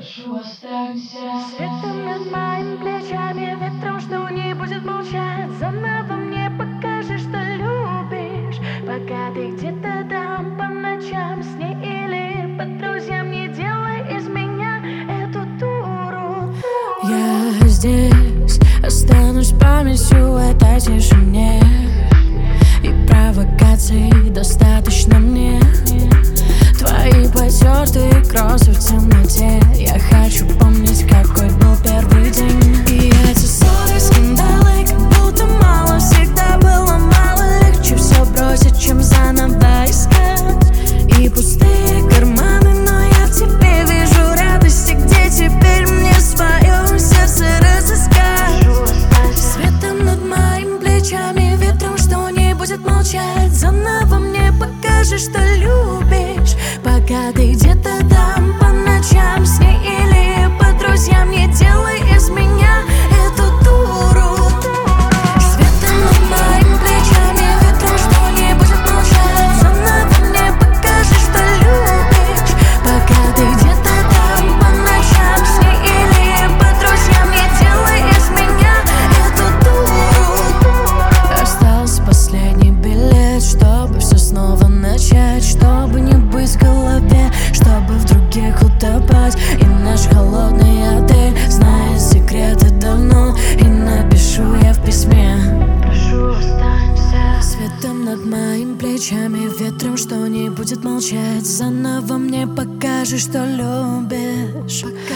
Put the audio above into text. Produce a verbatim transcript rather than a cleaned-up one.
Прошу, останься. Светом над моими плечами, ветром, что не будет молчать. Заново мне покажешь, что любишь, пока ты где-то там по ночам с ней или по друзьям. Не делай из меня эту дуру, дуру. Я здесь останусь памятью этой тишине, и провокаций достаточно мне. Твои потертые кроссы в темноте. Я хочу помнить, какой был первый день. И эти ссоры, скандалы, как будто мало. Всегда было мало, легче все бросить, чем заново искать. И пустые карманы, но я в тебе вижу радости. Где теперь мне свое сердце разыскать? Светом над моими плечами, ветром, что не будет молчать. Заново мне покажешь, что любишь, пока ты где-то там по ночам с ней или по друзьям. Не делай из меня эту дуру, дуру. Светом над моими плечами, ветром, что не будет молчать. Заново мне покажешь, что любишь, пока ты где-то там по ночам с ней или по друзьям. Не делай из меня эту дуру, дуру. Остался последний билет, чтобы все снова начать, чтобы не быть в голове, чтобы в других утопать. И наш холодный отель знает секреты давно, и напишу я в письме. Прошу, останься. Светом над моими плечами, ветром, что не будет молчать. Заново мне покажешь, что любишь,